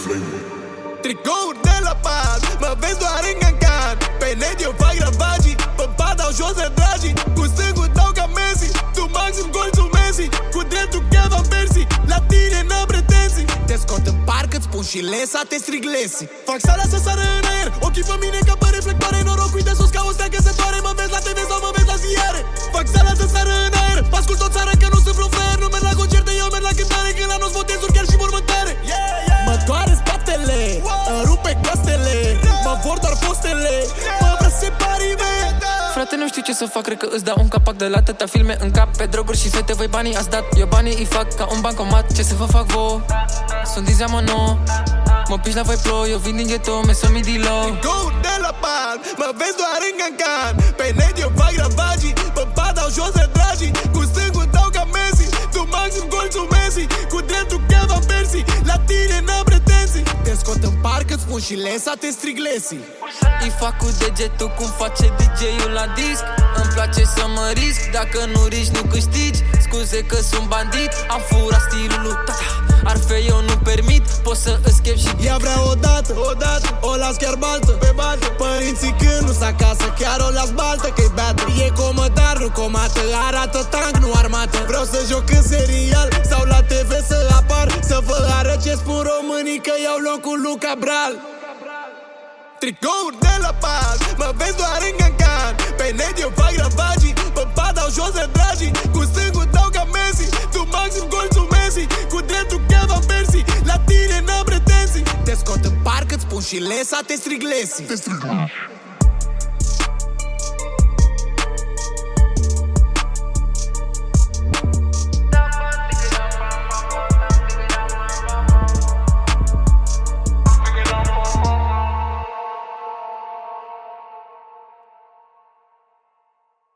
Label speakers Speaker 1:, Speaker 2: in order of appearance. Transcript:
Speaker 1: Tricouri de la pat, mă vezi doar în cancan. Pe net eu fac ravagii, pe pat dau jos de dragii. Cu stângul dau ca Messi, tu maxim golțul Messi. Cu dreptul Kevin Percy, la tine n-am pretenții. Te scot în parc, îți spun și lesa, te strig Lesi. Fac sala să sară în aer, ochii pe mine ca pe reflectoare. Norocul de sus ca o stea căsătoare. Mă vezi la TV sau mă vezi la ziare. Fac sala să sară în aer, ascult o țară că nu sunt vreun fraier. Nu merg la concerte, eu merg la cântare. Când la nu-ți votez chiar și mormântare. Mă doare spatele, îmi rupe costele. Mă vor doar postele, mă vrea să separi, man.
Speaker 2: Frate, nu știu ce să fac, cred că îți dau un capac de la atâta filme în cap. Pe droguri și fete, voi banii ați dat. Eu banii îi fac ca un bancomat. Ce să vă fac vouă? Sunt din zeamă nouă. Mă piși la voi plouă, eu vin din ghetto, meso midi-low.
Speaker 1: Tricouri de la pat, mă vezi doar în cancan. Pe net eu fac ravagii, pe pat dau jos de dragii. Cu stângul dau ca Messi, tu maxim golțul Messi. Cu dreptul Kevin Percy, la tine n-am pretenții. Te scot în parc, îți spun și lesa, te strig Lesi.
Speaker 2: Îi fac cu degetul cum face DJ-ul la disc. Îmi place să mă risc, dacă nu riști nu câștigi. Scuze că sunt bandit, am furat stilul lui tata. Arfe eu nu permit, pot să îschep și
Speaker 1: ea vrea odată, o las chiar baltă, pe baltă. Părinții când nu-s acasă, chiar o las baltă, că-i beată. E comătar, nu comată, arată tank, nu armată. Vreau să joc în serial sau la TV să apar. Să vă arăt ce spun românii, că iau locul lui Cabral. Tricouri de la pat, mă vezi doar în cancan. Pe net eu fac ravagii, pe pat dau jos de dragii. Cu stângul dau ca Messi, tu maxim golțul Messi. Cu dreptul Kevin Percy, la tine n-am pretenții. Te scot în parc, îți spun și lesa, te strig Lesi.